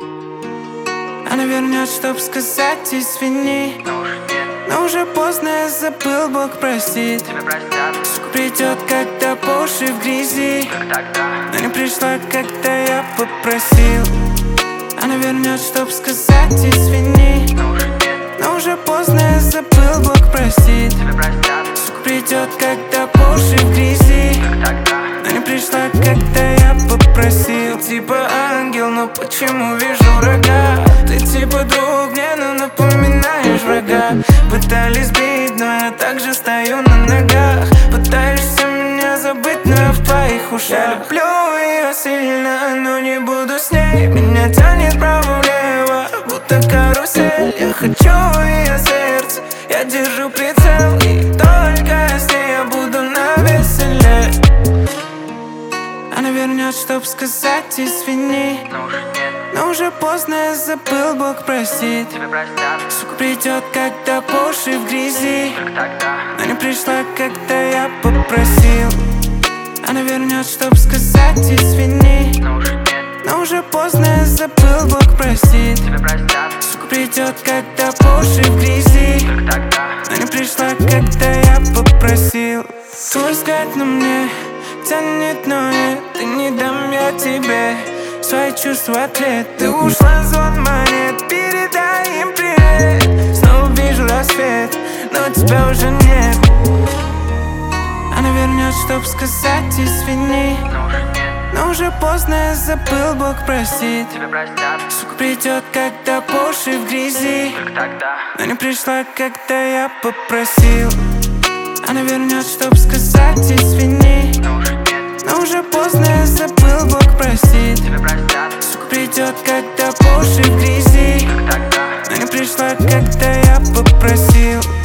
Она вернет, чтоб сказать извини, но уже поздно, я забыл, Бог простит. Сука придет, когда по уши в грязи, но не пришла, когда я попросил. Она вернет, чтоб сказать извини, но уже поздно, я забыл, Бог простит. Сука придет, когда по уши в грязи, но не пришла, когда я попросил. Типа ангел, но почему вижу рога? Ты типа друг мне, но напоминаешь врага. Пытались бить, но я также стою на ногах. Пытаешься меня забыть, но я в твоих ушах. Я люблю ее сильно, но не буду с ней. Меня тянет вправо-влево, будто карусель. Я хочу ее сердце, я держу прицел, и только с ней я буду навеселе. Она вернет, чтоб сказать извини, но уже поздно, я забыл, Бог простит. Сука придет, когда по уши в грязи, но не пришла, когда я попросил. Она вернет, чтоб сказать извини, но уже поздно, я забыл, Бог простит. Сука придет, когда по уши в грязи, но не пришла, когда я попросил. Твой взгляд на мне тянет, но это не дам я тебе свои чувства ответ. Ты ушла, звон монет, передай им привет. Снова вижу рассвет, но тебя уже нет. Она вернет, чтоб сказать извини, но уже поздно, я забыл, Бог простит. Сука придет, когда по уши в грязи, но не пришла, когда я попросил. Она вернет, чтоб сказать извини, но уже поздно, я забыл, Бог простит. Сука придет, когда по уши в грязи, но не пришла, когда я попросил.